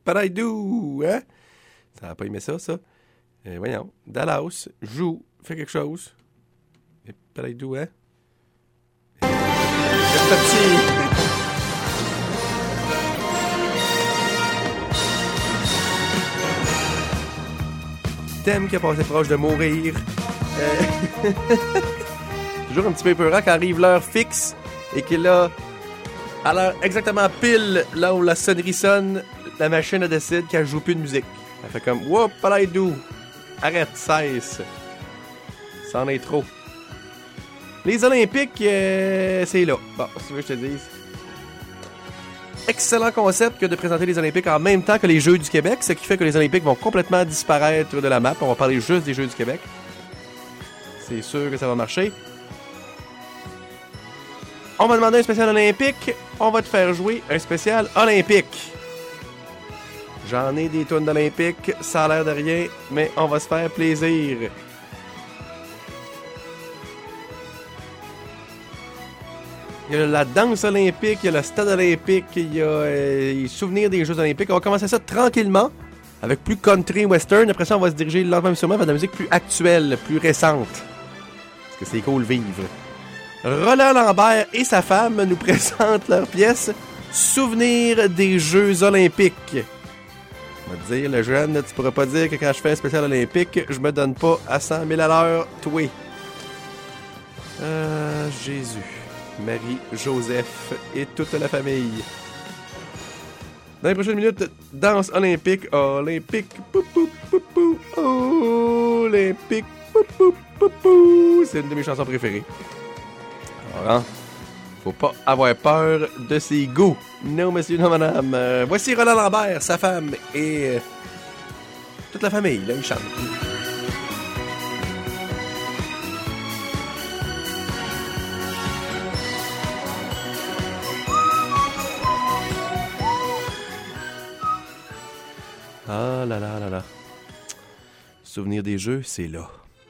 Paraidou, hein? Ça n'a pas aimé ça. Voyons. Dallas joue, fait quelque chose. Et Paraidou, hein? C'est parti! Thème qui a passé proche de mourir. Toujours un petit peu peurant quand arrive l'heure fixe et qu'il a, à l'heure exactement pile, là où la sonnerie sonne, la machine décide qu'elle joue plus de musique. Elle fait comme « Whoop, Paraidou! Arrête, cesse! Ça en est trop. » Les Olympiques, c'est là. Bon, si tu veux que je te dise. Excellent concept que de présenter les Olympiques en même temps que les Jeux du Québec, ce qui fait que les Olympiques vont complètement disparaître de la map. On va parler juste des Jeux du Québec. C'est sûr que ça va marcher. On va demander un spécial olympique. On va te faire jouer un spécial olympique. J'en ai des tunes d'olympique. Ça a l'air de rien, mais on va se faire plaisir. Il y a la danse olympique, il y a le stade olympique, il y a les souvenirs des Jeux olympiques. On va commencer ça tranquillement, avec plus country western. Après ça, on va se diriger lentement mais sûrement vers de la musique plus actuelle, plus récente. Parce que c'est cool vivre. Roland Lambert et sa femme nous présentent leur pièce « Souvenirs des Jeux olympiques ». On va te dire, le jeune, tu pourras pas dire que quand je fais un spécial olympique, je me donne pas à 100 000 à l'heure, toi. Jésus. Marie, Joseph et toute la famille. Dans les prochaines minutes, danse olympique, olympique, pou, pou, pou, pou, olympique, pou, pou, pou, pou. C'est une de mes chansons préférées. Alors, hein, faut pas avoir peur de ses goûts. Non, monsieur, non, madame. Voici Roland Lambert, sa femme et toute la famille, là, ils chantent. Ah là là là là. Souvenir des Jeux, c'est là.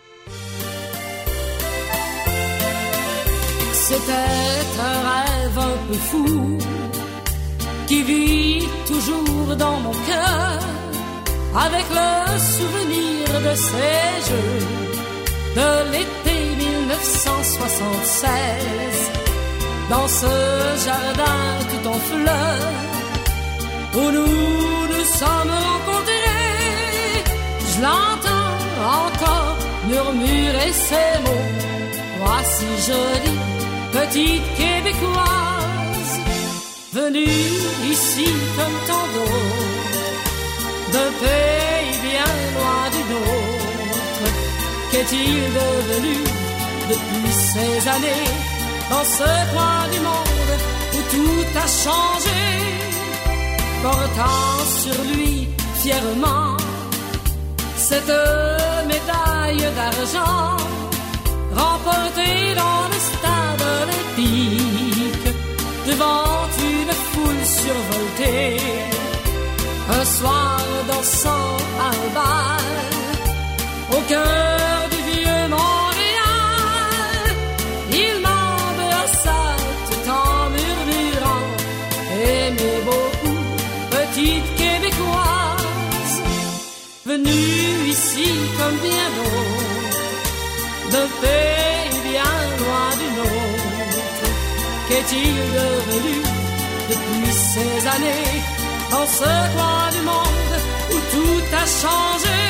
C'était un rêve un peu fou qui vit toujours dans mon cœur avec le souvenir de ces Jeux de l'été 1976 dans ce jardin tout en fleurs où nous sommes rencontrés. Je l'entends encore murmurer ces mots. Voici jolie petite Québécoise venue ici comme tant d'autres d'un pays bien loin du nôtre. Qu'est-il devenu depuis ces années dans ce coin du monde où tout a changé? Portant sur lui fièrement cette médaille d'argent remportée dans le stade olympique devant une foule survoltée. Un soir dansant à un bal au cœur du vieux Montréal, il m'embrassa tout en murmurant « Aimez beaucoup, petite Québécoise, venue ici comme bien d'autres, d'un pays bien loin du nôtre. Qu'est-il devenu depuis ces années dans ce coin du monde où tout a changé?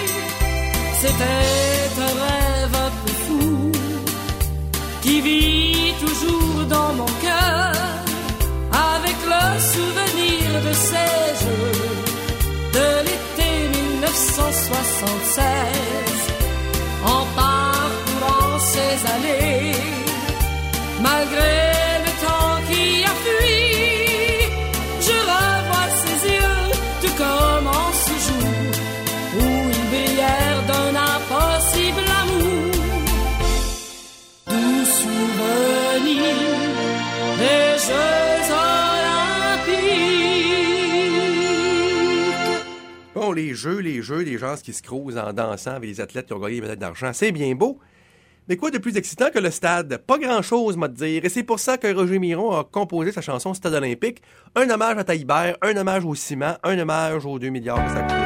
C'était un rêve un peu fou qui vit toujours dans mon cœur avec le souvenir de ces Jeux de l'été 1976. En parcourant ces allées, malgré le temps qui a fui, je revois ses yeux tout comme en ce jour où ils brillèrent d'un impossible amour. Doux souvenir des Jeux olympiques. Bon, les jeux, les gens qui se crousent en dansant avec les athlètes qui ont gagné des médailles d'argent, c'est bien beau. Mais quoi de plus excitant que le stade? Pas grand-chose, m'a te dire. Et c'est pour ça que Roger Miron a composé sa chanson Stade olympique. Un hommage à Taillibert, un hommage au ciment, un hommage aux 2 milliards que ça a coûté.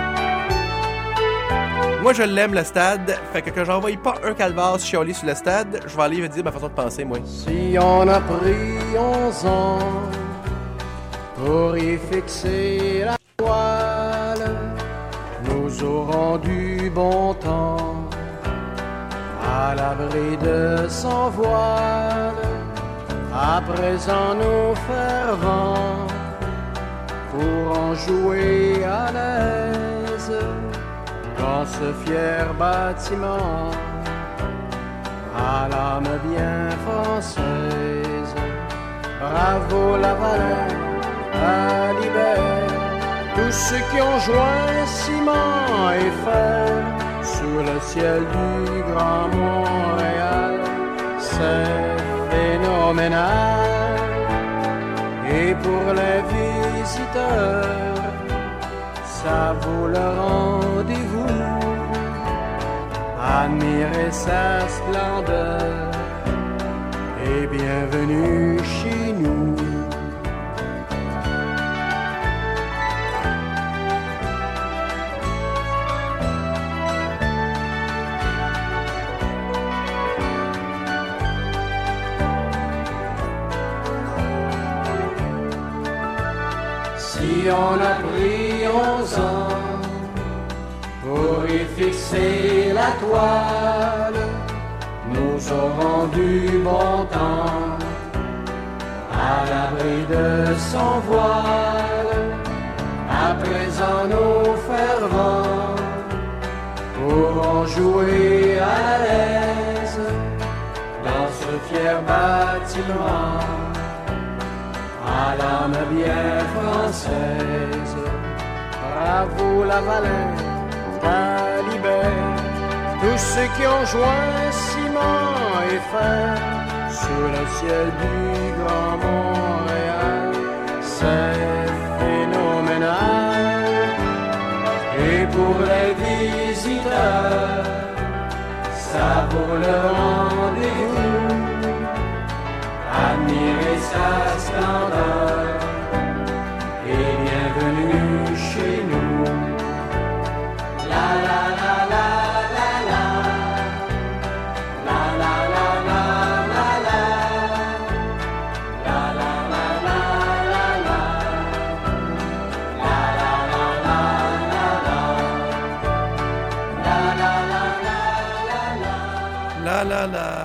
Moi, je l'aime, le stade. Fait que j'envoie pas un calvaire chialer sur le stade, je vais aller dire ma façon de penser, moi. Si on a pris 11 ans pour y fixer la toile, nous aurons du bon temps à l'abri de son voile. À présent, nos fervents pourront jouer à l'aise dans ce fier bâtiment à l'âme bien française. Bravo Lavalin, à Libert, tous ceux qui ont joint ciment et fer sous le ciel du Grand Montréal. C'est phénoménal. Et pour les visiteurs, ça vaut le rendez-vous. Admirez sa splendeur et bienvenue chez nous. Si on a pris 11 ans pour y fixer la toile, nous aurons du bon temps à l'abri de son voile. À présent, nos fervents pourront jouer à l'aise dans ce fier bâtiment à l'âme bien française. Bravo Lavalin, Talibert, tous ceux qui ont joint ciment et fer sous le ciel du Grand Montréal. C'est phénoménal. Et pour les visiteurs, ça vaut le rendez-vous. Admirez sa splendeur et bienvenue chez nous. La la la la la la, la la la la la la, la la la la la la, la la la la la la, la la la la la la.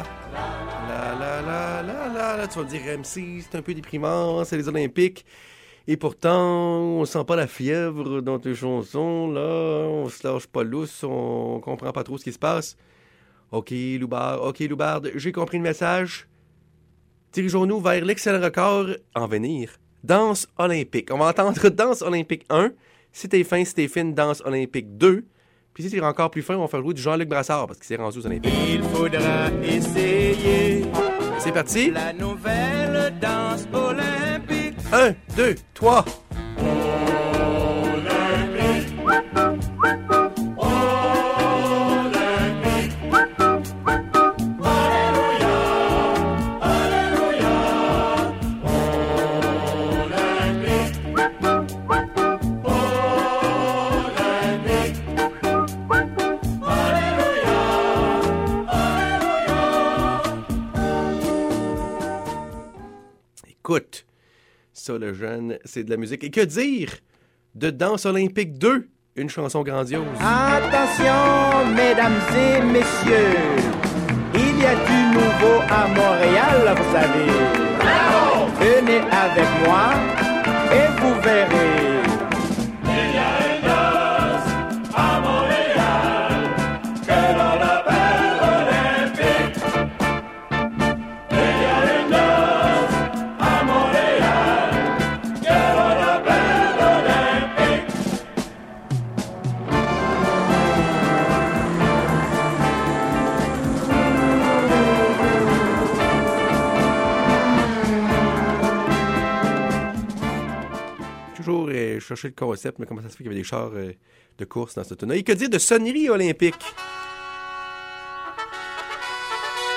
Là, tu vas me dire, MC, c'est un peu déprimant, c'est les Olympiques. Et pourtant, on sent pas la fièvre dans tes chansons, là. On se lâche pas lousse, on comprend pas trop ce qui se passe. OK, Loubard, j'ai compris le message. Dirigeons-nous vers l'excellent record en venir. Danse olympique. On va entendre Danse olympique 1. Si t'es fin, si t'es fine, Danse olympique 2. Puis si t'es encore plus fin, on va faire jouer du Jean-Luc Brassard parce qu'il s'est rendu aux Olympiques. Il faudra essayer. C'est parti. La nouvelle danse olympique. 1, 2, 3. Écoute, ça, le jeune, c'est de la musique. Et que dire de Danse olympique 2, une chanson grandiose? Attention, mesdames et messieurs, il y a du nouveau à Montréal, vous savez. Bravo! Venez avec moi et vous verrez. Il y a une danse à Montréal que l'on appelle olympique. Il y a une danse à Montréal que l'on appelle olympique. Toujours chercher le concept, mais comment ça se fait qu'il y avait des chars de course dans ce tonneau? Et que dire de sonnerie olympique?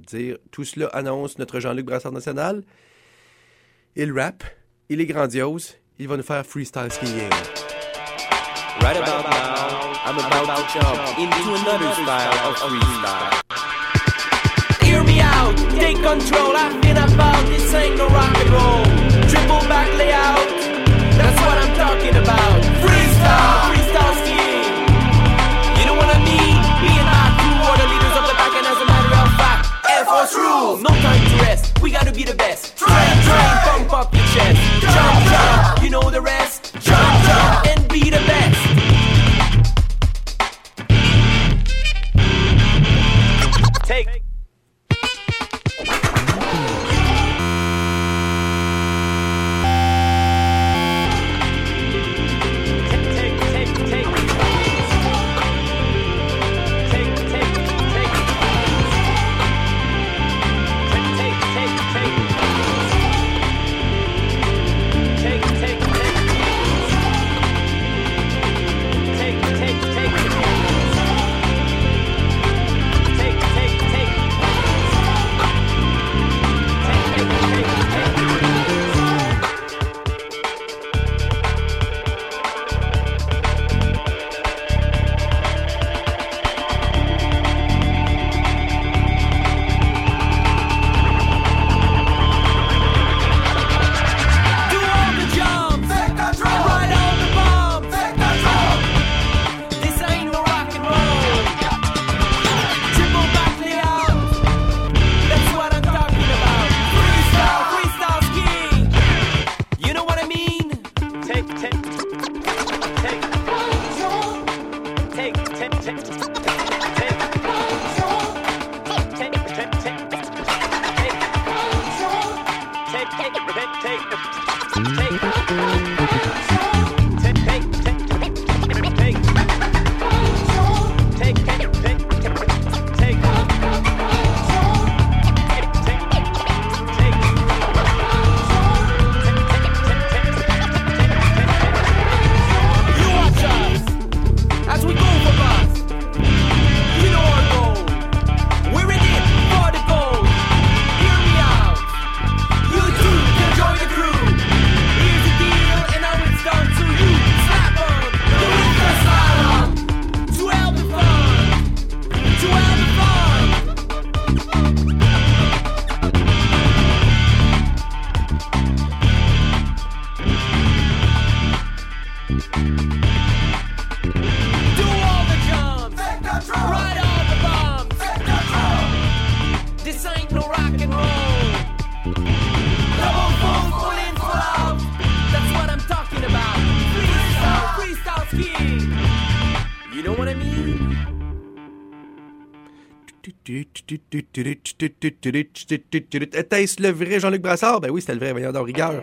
dire. Tout cela annonce notre Jean-Luc Brassard national. Il rappe, il est grandiose, il va nous faire freestyle skiing. Right about now, I'm about to jump into another style of freestyle. Hear me out, take control. I've been about this ain't no rock and roll. Triple back layout, that's what I'm talking about. Freestyle, freestyle skiing. You know what I mean? Me and my crew are the leaders of the pack, and as a matter of fact, Air Force rules. No time to rest. We gotta be the best. Train, train, pump up your chest. Jump, jump. You know the rest. Jump, jump, and be the best. Take. Était-ce le vrai Jean-Luc Brassard? Ben oui, c'était le vrai, voyons donc, rigueur.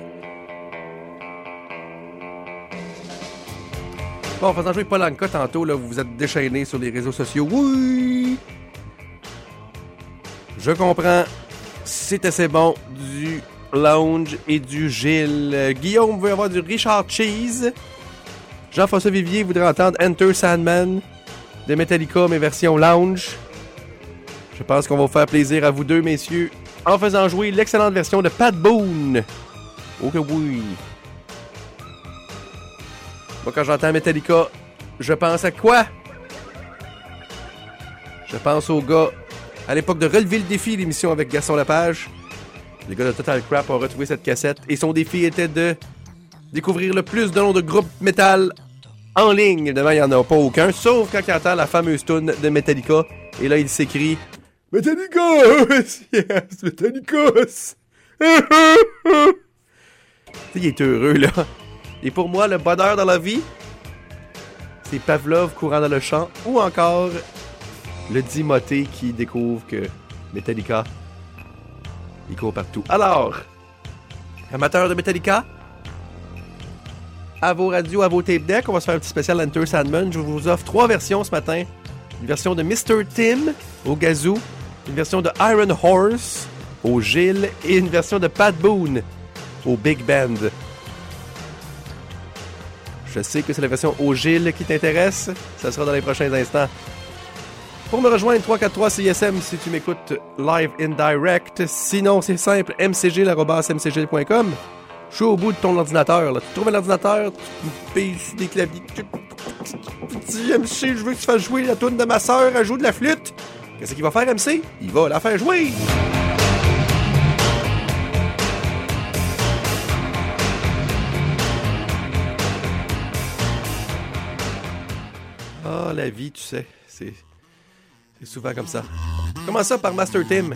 Bon, en faisant jouer Paul Anka tantôt, là, vous vous êtes déchaînés sur les réseaux sociaux. Oui! Je comprends. C'est assez bon. Du Lounge et du Gilles. Guillaume veut avoir du Richard Cheese. Jean-François Vivier voudrait entendre Enter Sandman de Metallica, mais version Lounge. Je pense qu'on va vous faire plaisir à vous deux, messieurs, en faisant jouer l'excellente version de Pat Boone. Oh que oui! Moi, quand j'entends Metallica, je pense à quoi? Je pense aux gars, à l'époque de Relever le défi, l'émission avec Gaston Lepage. Les gars de Total Crap ont retrouvé cette cassette et son défi était de découvrir le plus de noms de groupes métal en ligne. Évidemment, il n'y en a pas aucun, sauf quand il entend la fameuse tune de Metallica. Et là, il s'écrie Metallica! Yes, Metallica! Il est heureux, là. Et pour moi, le bonheur dans la vie, c'est Pavlov courant dans le champ ou encore le Dimothée qui découvre que Metallica, il court partout. Alors, amateurs de Metallica, à vos radios, à vos tape decks, on va se faire un petit spécial Enter Sandman. Je vous offre 3 versions ce matin. Une version de Mr. Tim au gazou, une version de Iron Horse au Gilles et une version de Pat Boone au Big Band. Je sais que c'est la version au Gilles qui t'intéresse. Ça sera dans les prochains instants. Pour me rejoindre, 343 CISM si tu m'écoutes live in direct. Sinon, c'est simple, mcg@mcg.com. Je suis au bout de ton ordinateur. Là. Tu trouves un ordinateur, tu payes sur des claviers. Tu dis, MC, je veux que tu fasses jouer la toune de ma sœur, elle joue de la flûte. Qu'est-ce qu'il va faire, MC? Il va la faire jouer! Ah, la vie, tu sais, c'est souvent comme ça. Comment ça par Master Tim?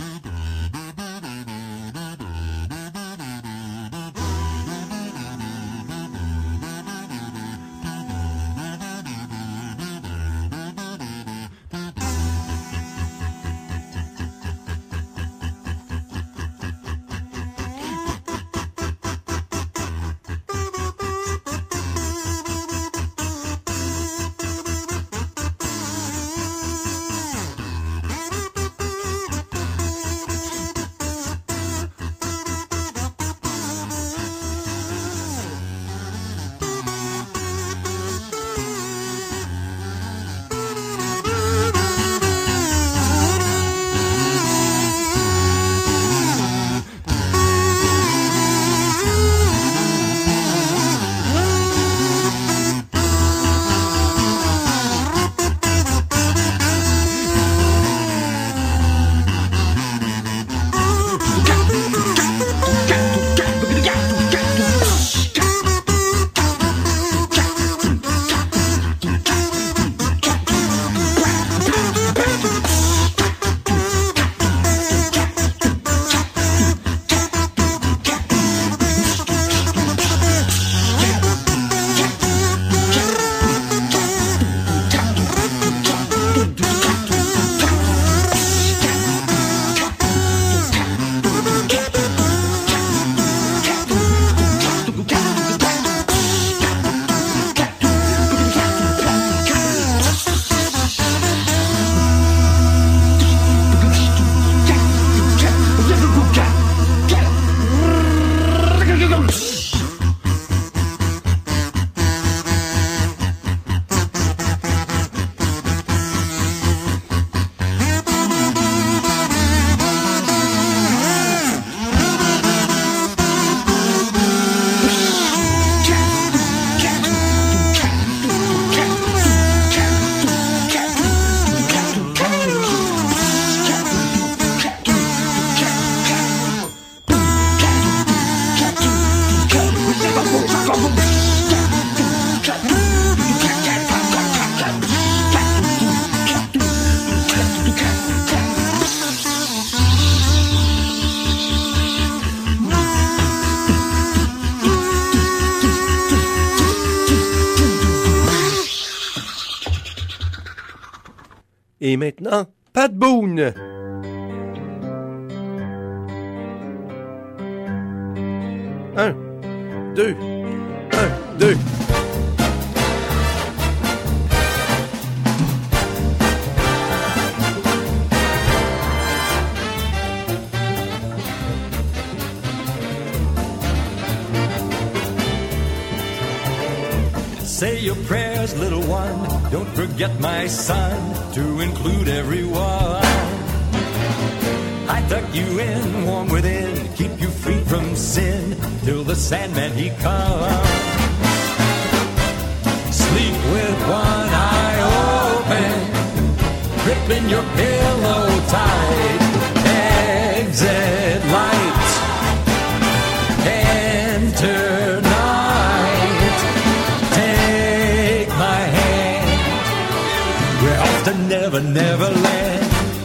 Et maintenant, Pat Boone. Un, deux, un, deux. Say your prayers, little one. Don't forget, my son, to include everyone. I tuck you in, warm within, keep you free from sin, till the Sandman he comes. Sleep with one eye open, gripping your pillow tight. Exit light, enter night. Take my hand, we're off to Never, Never Land.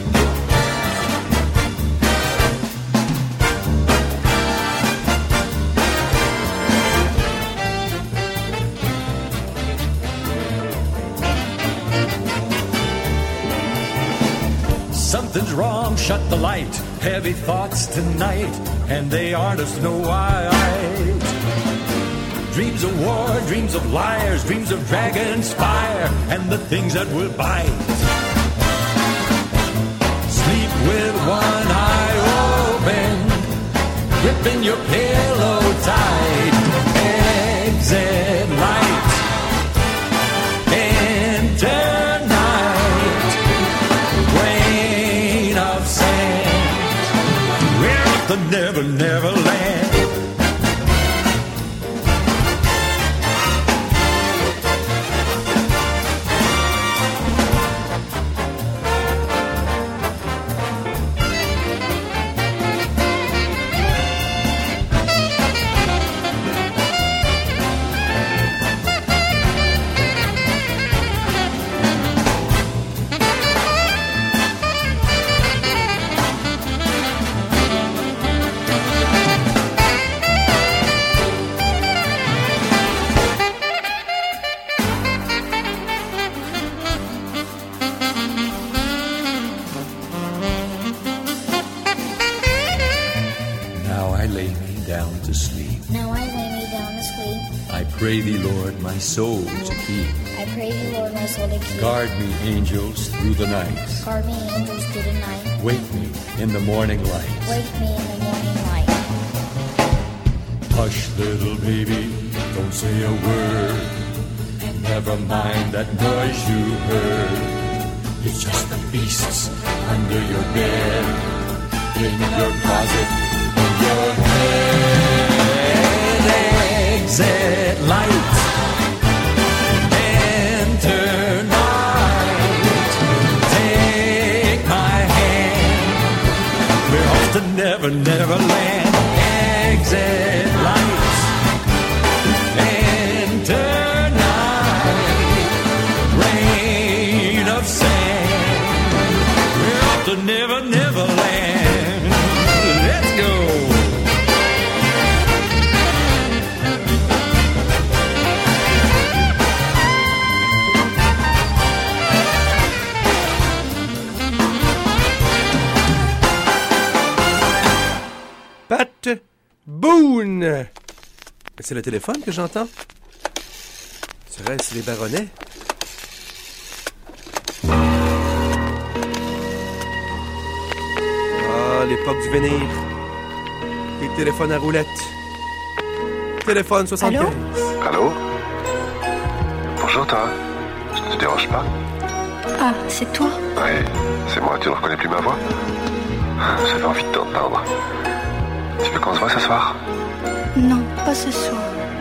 Something's wrong, shut the light. Heavy thoughts tonight, and they aren't of Snow White. Dreams of war, dreams of liars, dreams of dragon's fire, and the things that will bite. Sleep with one eye open, gripping your pillow tight. Exit light, enter night. sleep. Now I lay me down to sleep. I pray thee, Lord, my soul to keep. I pray thee, Lord, my soul to keep. Guard me, angels, through the night. Guard me, angels, through the night. Wake me in the morning light. Wake me in the morning light. Hush, little baby, don't say a word. Never mind that noise you heard. It's just the beasts under your bed, in your closet, in your head. Exit light. Enter night. Take my hand. We're off to Never, Never Land. Exit light. Enter night. Rain of sand. We're off to Never, Never Land. Let's go. Pat Boone! C'est le téléphone que j'entends? Serait-ce les baronnets? Ah, l'époque du vénir. Les téléphones à roulette. Téléphone 75. Allô? Allô? Bonjour toi. Ça te dérange pas? Ah, c'est toi? Oui, c'est moi, tu ne reconnais plus ma voix? J'avais envie de t'entendre. Tu veux qu'on se voit ce soir? Non, pas ce soir.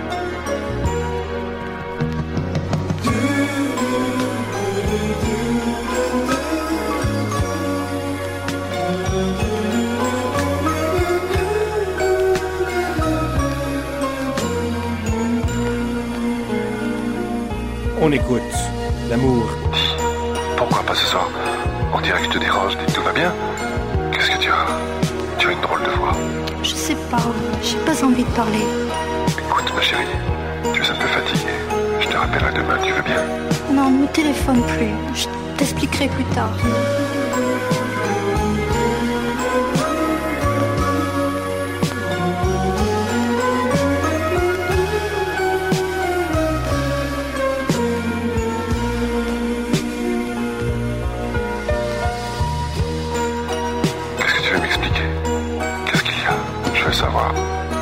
On écoute. L'amour. Pourquoi pas ce soir? On dirait que je te dérange, dis tout va bien? Qu'est-ce que tu as? Tu as une drôle de voix. Je sais pas, j'ai pas envie de parler. Écoute ma chérie, tu es un peu fatiguée. Je te rappellerai demain, tu veux bien? Non, ne me téléphone plus. Je t'expliquerai plus tard. Qu'est-ce que tu veux m'expliquer? Qu'est-ce qu'il y a? Je veux savoir.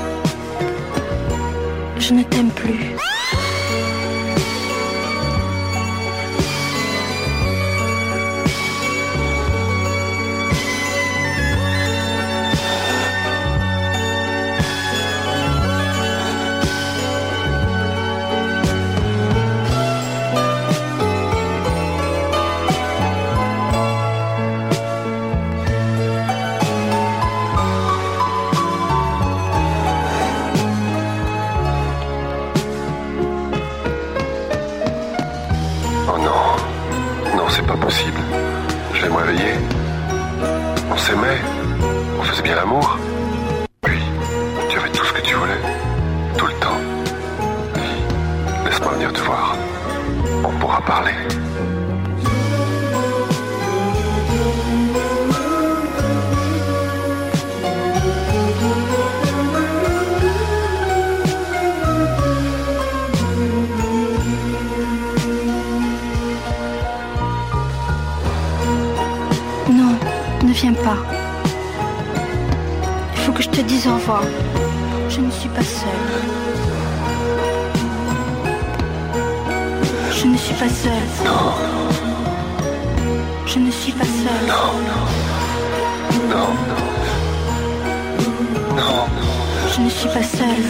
Je ne t'aime plus. Oh non. Non, c'est pas possible. Je vais me réveiller. On s'aimait. On faisait bien l'amour. Oui, tu avais tout ce que tu voulais. Tout le temps. Oui, laisse-moi venir te voir. On pourra parler. Non, ne viens pas. Il faut que je te dise au revoir. Je ne suis pas seule. Je ne suis pas seule. Non, Je ne suis pas seule. non, non, non. Je ne suis pas seule.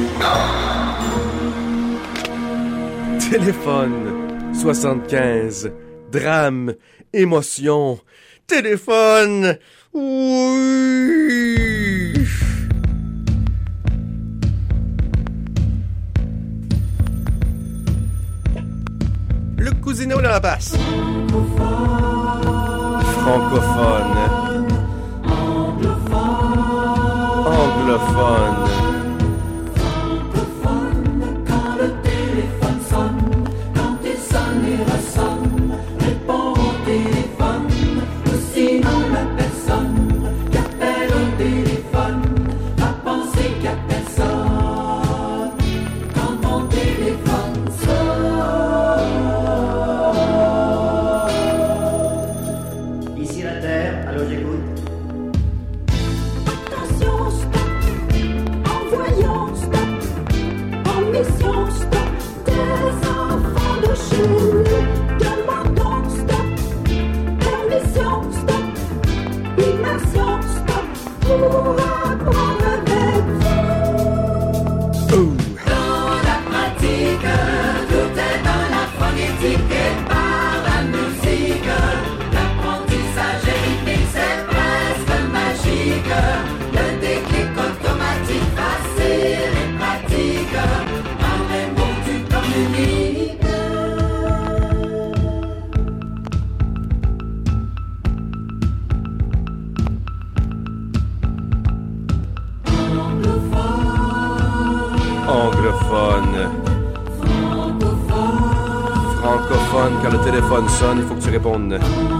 Téléphone 75. Drame. Émotion. Téléphone. Oui. Le Cousineau dans la basse. Francophone. Anglophone. Personne, qu'appelle au téléphone, à penser qu'à personne. Ouh. Dans la pratique, tout est dans la phonétique et par la musique. L'apprentissage est rythmique, c'est presque magique. Le déclic automatique, facile et pratique. Par les mots tu communiques. Anglophone. Francophone, quand le téléphone sonne, il faut que tu répondes.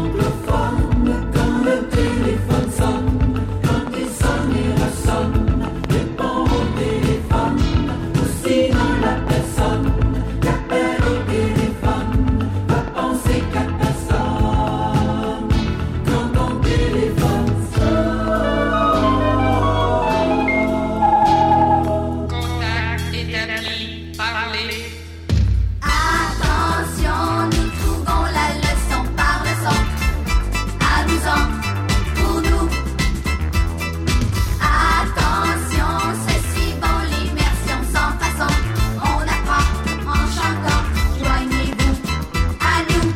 Attention, nous trouvons la leçon par le son, amusant pour nous. Attention, c'est si bon l'immersion sans façon. On apprend en chantant, joignez-vous à nous.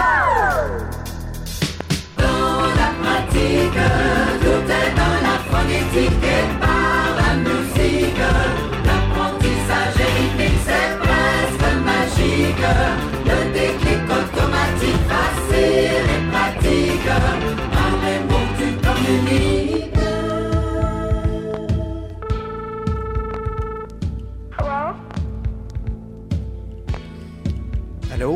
Dans la pratique, tout est dans la phonétique et par la musique. L'apprentissage est rythmique, c'est presque magique. Le déclic automatique, facile et pratique. Par les mots tu communiques. Allô?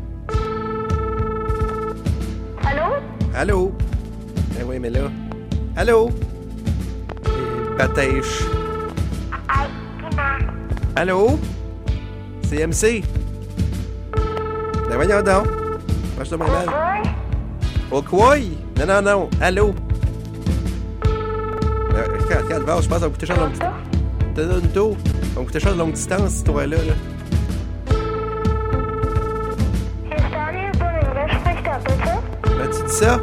Allô? Allô? Eh oui, mais là. Allô? Patèche. Allô? C'est MC. Ben voyons donc. Marche de mon mal. Au quoi? Non. Allô? Regarde, va, je pense que ça va coûter cher de longue distance. T'as donné tour. Ça va coûter cher de longue distance, cette histoire-là. Là. Ben, tu dis ça?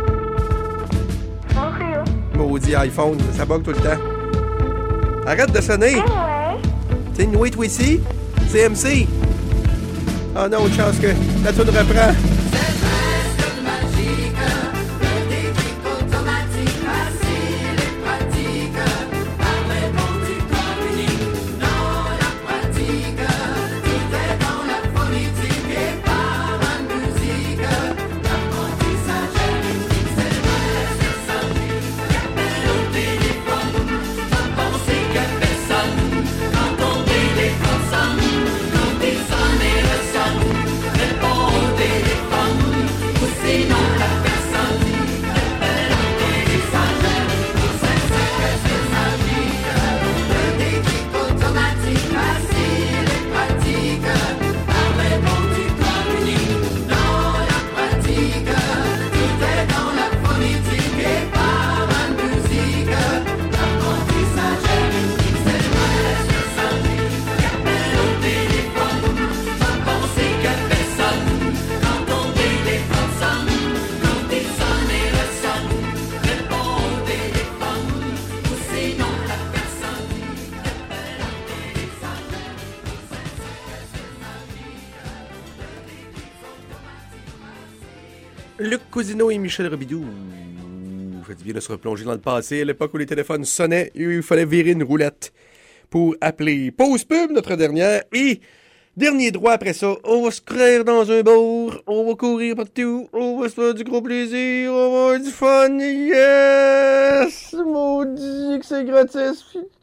Maudit iPhone, ça bug tout le temps. Arrête de sonner! T'es noué, toi ici? C'est MC! Oh non, une chance que la toune reprend. C'est presque magique. Le déclic automatique, facile et pratique. Par les mots tu communiques. Dans la pratique, tout est dans la phonétique et par la musique. L'apprentissage est rythmique, c'est presque sonique. Appelle au téléphone, sans penser qu'à personne. Quand ton téléphone sonne, quand il sonne et ressonne, réponds au téléphone, ou sinon la personne. Appelle au téléphone, c'est presque magique. Le déclic automatique, facile et pratique. Par les mots tu communiques. Dans la pratique, tout est dans la phonétique et par la musique. L'apprentissage est rythmique, c'est presque sonique. Appelle au téléphone, sans penser qu'à personne. Quand ton téléphone sonne, quand il sonne et ressonne, réponds au téléphone, ou sinon la personne. Appelle au téléphone, Luc Cousineau et Michel Robidoux. Faites bien de se replonger dans le passé, à l'époque où les téléphones sonnaient et où il fallait virer une roulette pour appeler. Pause pub, notre dernière, et dernier droit après ça. On va se créer dans un bar, on va courir partout, on va se faire du gros plaisir, on va avoir du fun, yes! Maudit que c'est gratis,